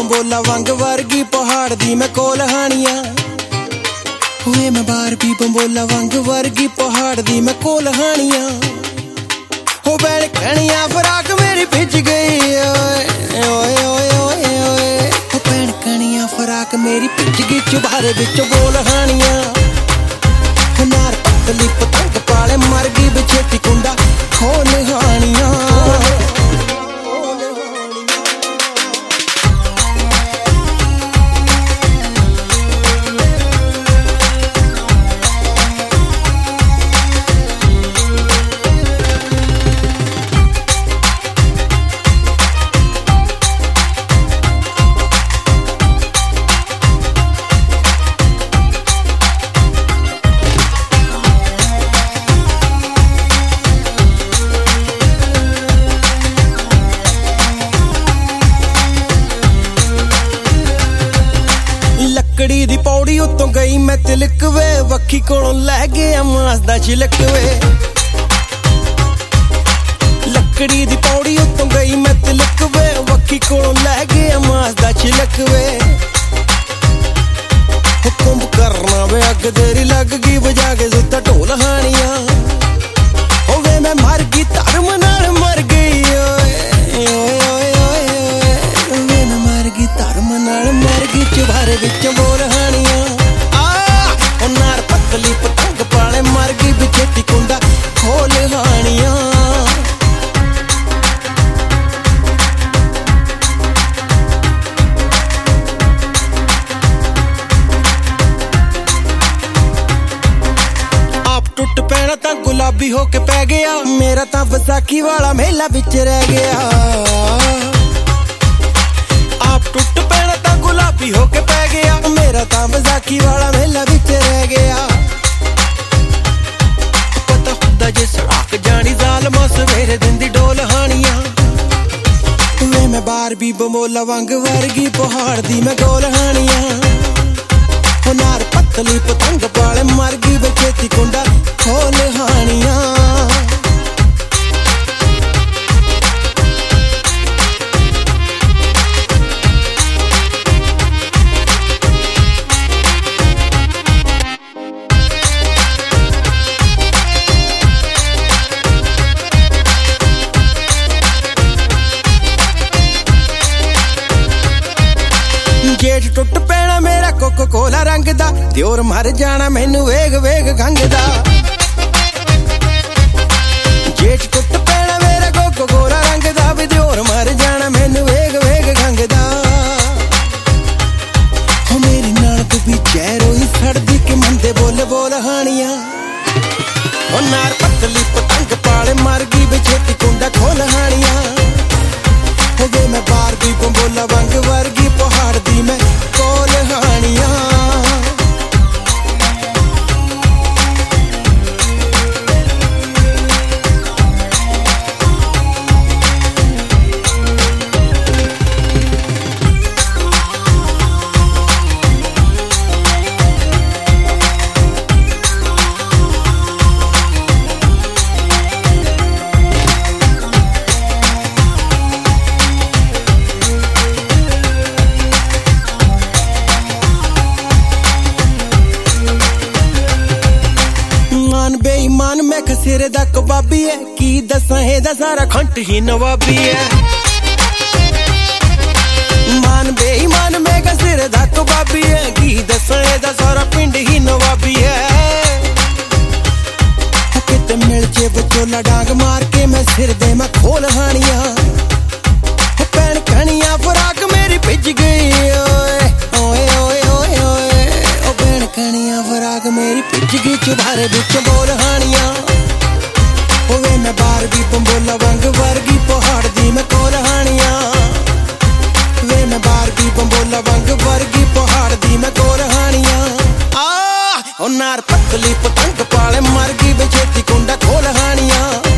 बंबोला वंग वर्गी पहाड़ दी मैं कोल हानिया हुए मैं बारबी बंबोला वंग वर्गी पहाड़ दी मैं कोल हानिया हो बैल कणिया फराक मेरी भिज गई ओए ओए ओए ओए हो बैल कणिया फराक मेरी भिज गई चुबारे विच बोल हानिया नार पतली पतंग पाले मर गई बिछेती कुंडा खोल हानिया लकड़ी दी पौड़ी उत्तों गई मैं तिलक वे वक्खी कोलों लै गया मास दा छिलक वे लकड़ी दी पौड़ी उत्तों गई मैं तिलक वे वक्खी कोलों लै गया मास दा छिलक वे हुकुम करना वे अग तेरी लग गई बजा के सुता ढोल हानिया हो वे मैं मर गई धर्म नाल मर गई ओए ओए ओए वे मैं मर गई धर्म नाल मर गई चुबारे विच बोल हानिया ओ नार पतली पतंग पाले मर गई बिछेती कुंडा खोल हानिया आप टुट पैना तां गुलाबी होके पै गया मेरा तां बैसाखी वाला मेला विच रह गया आप टुट पैना तां गुलाबी होके पै गया मेरा तां बैसाखी वाला मेला विच रह गया पता खुदा जे सड़क जानी जालमा सवेरे दिंदी डोल हानिया वे मैं बारबी बंबोला वंग वर्गी पहाड़ दी मैं गोल हानिया हो नार पतली पतंग पाले मर गई बिछेती कुंडा खोल हानिया जेठ टुट पैना मेरा कोको कोला रंग दा त्योर मर जाना मैनू वेग वेग खंग दा जेठ टुट पैना मेरा कोको कोला रंग दा भी त्योर मर जाना मैनू वेग वेग खंग दा हो मेरी नाक भी चेहरो ही सड़दी के मंदे बोल बोल हानिया ओ नार पतली पतंग पाले मर गई बिछेती कुंडा खोल हानिया हो गए मैं बारबी बंबोला वंग वर्गी पहाड़ दी मैं कोल हानिया बेईमान मैं खसेरे दा कबाबी है की दसां एदा सारा खंट ही नवाबी है मान बेईमान मैं खसेरे दा कबाबी है की दसां एदा सारा पिंड ही नवाबी है किते मिल जे बचोला डांग मार के मैं सिर दे मैं खोल हानिया पैन कणिया फराक मेरी भिज गई ओए ओए ओए ओए ओए ओ पैन कणिया फराक मेरी भिज गई चुबारे विच बोल हानिया होवे मैं बारबी बंबोला वंग वर्गी पहाड़ दी मैं कोल हानिया वे मैं बारबी बंबोला वंग वर्गी पहाड़ दी मैं कोल हानिया ओ नार पतली पतंग पाले मर गई बिछेती कुंडा खोल हानिया